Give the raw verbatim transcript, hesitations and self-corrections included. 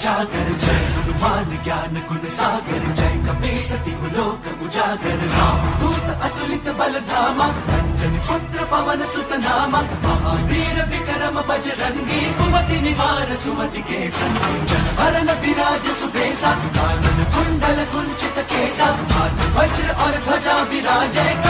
उजागर जय हनुमान ज्ञान गुण सागर जय कपीसति लोक उजागर रामदूत अतुलित बल धामा अंजनी पुत्र पवन सुत नामा महावीर विक्रम बजरंगी कुमति निवार सुमति के संगी जन हरण विराज सुबेसा कानन कुंडल कुंचित केसा हाथ वज्र और ध्वजा विराजय